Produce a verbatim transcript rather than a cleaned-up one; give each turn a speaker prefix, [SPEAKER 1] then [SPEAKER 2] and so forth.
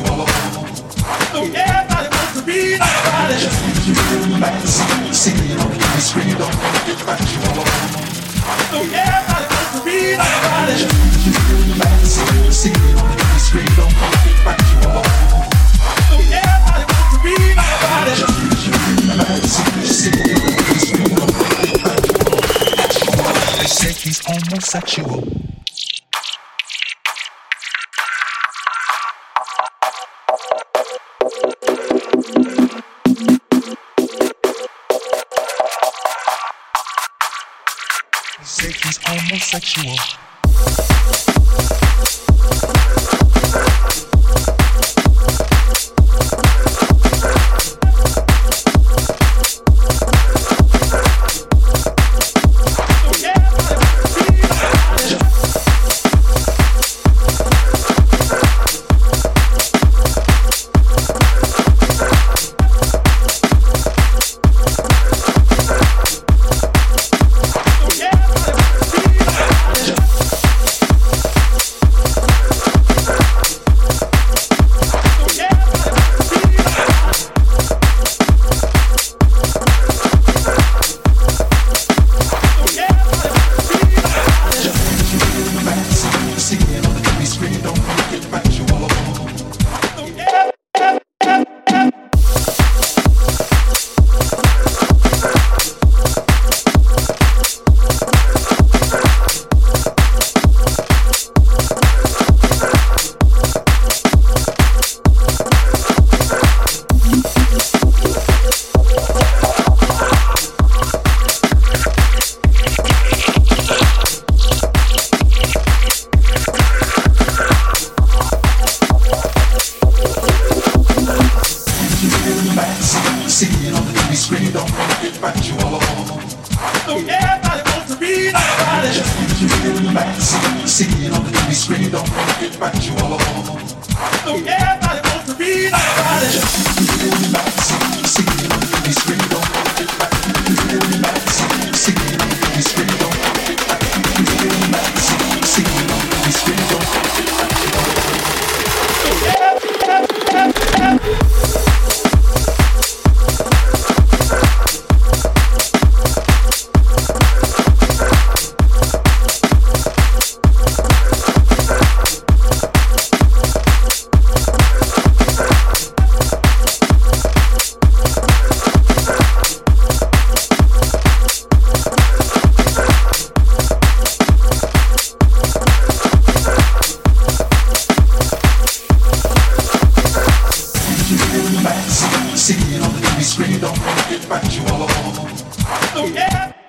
[SPEAKER 1] Everybody wants to be nobody. Just need you to relax. Sing it on the screen, don't get back you all alone. Everybody wants to be nobody. Just need you to relax. Sing it on the screen, don't get back you all alone. Everybody wants to be nobody. Just need you to relax. Sing it on the screen, don't get back you all alone. They say he's homosexual. Say he's homosexual. Everybody wants to be nobody. Just need you to relax. See it on the T V screen, don't get back you all alone. Everybody wants to be nobody. Just need you to relax. See it on the T V screen, don't get back you to relax. See it on the T V screen, don't get back you to relax. See it on the T V screen, don't get back you all alone. See it on the T V screen, don't get back you all alone. Oh yeah.